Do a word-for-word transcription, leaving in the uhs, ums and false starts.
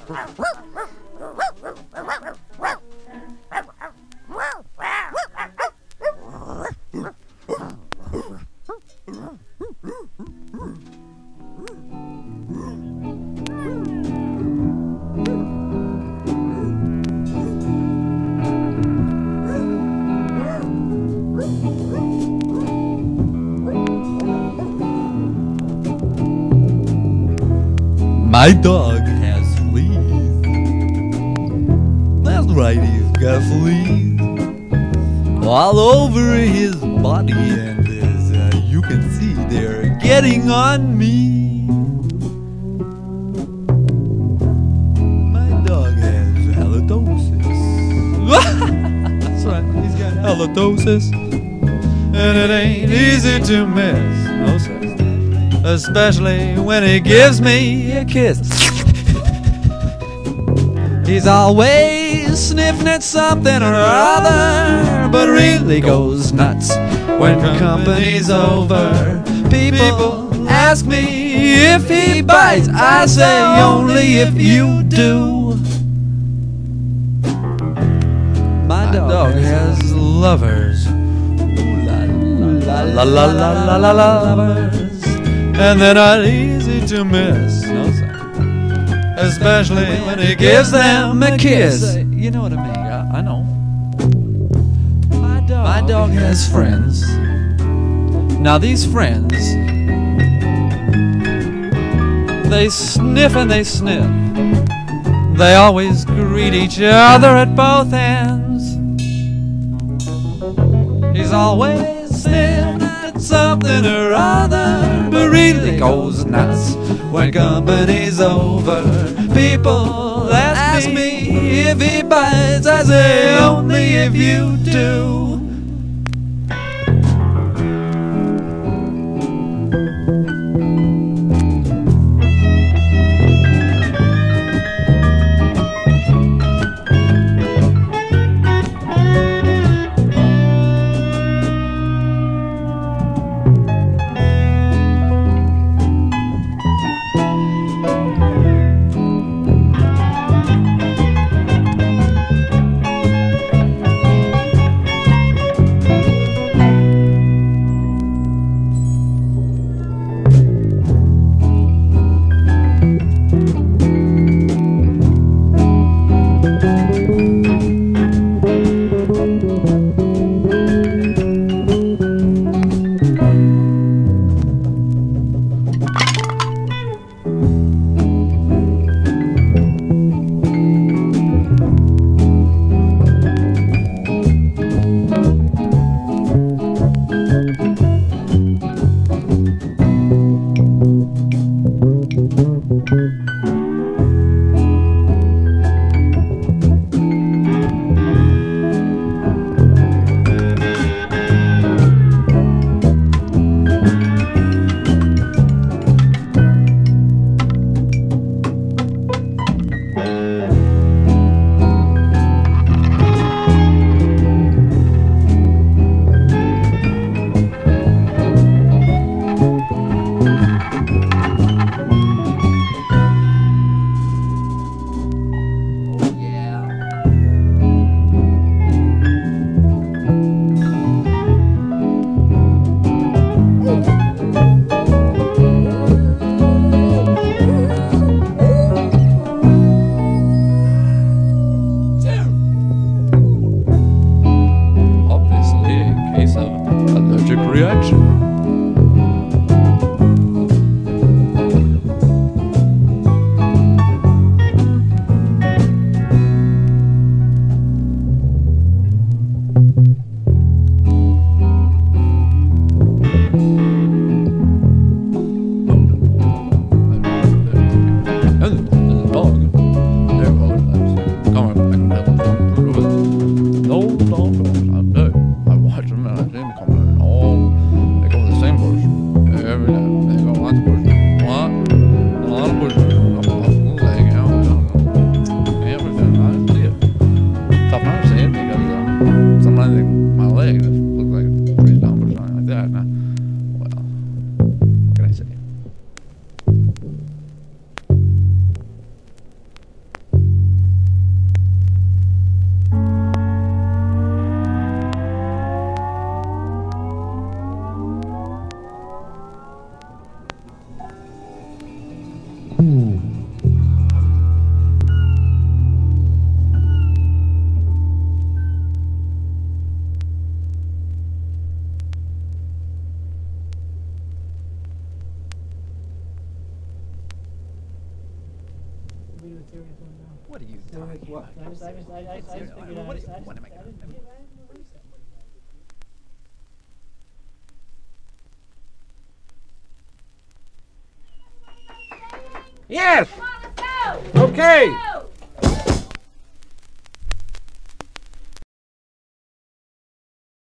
My dog has fleas. That's right, he's got fleas all over his body, and as uh, you can see, they're getting on me. My dog has halitosis. That's right, he's got halitosis, and it ain't easy to miss. No, sir. Especially when he gives me a kiss. He's always sniffing at something or other, but really goes nuts when company's over. People ask me if he bites, I say only if you do. My dog has lovers, ooh la la la la la la la lovers. And they're not easy to miss, no, sir. Especially when he gives them a kiss. You know what I mean? I, I know. My dog, My dog has friends. Now these friends, they sniff and they sniff. They always greet each other at both ends. He's always sniffing at something or other, but really goes nuts when company's over. People ask me if he bites, I say only if you do. What are you talking about? I just, I just, I, I, I just figured out. What, what, what am I going to do? Yes! Come on, let's go! Okay!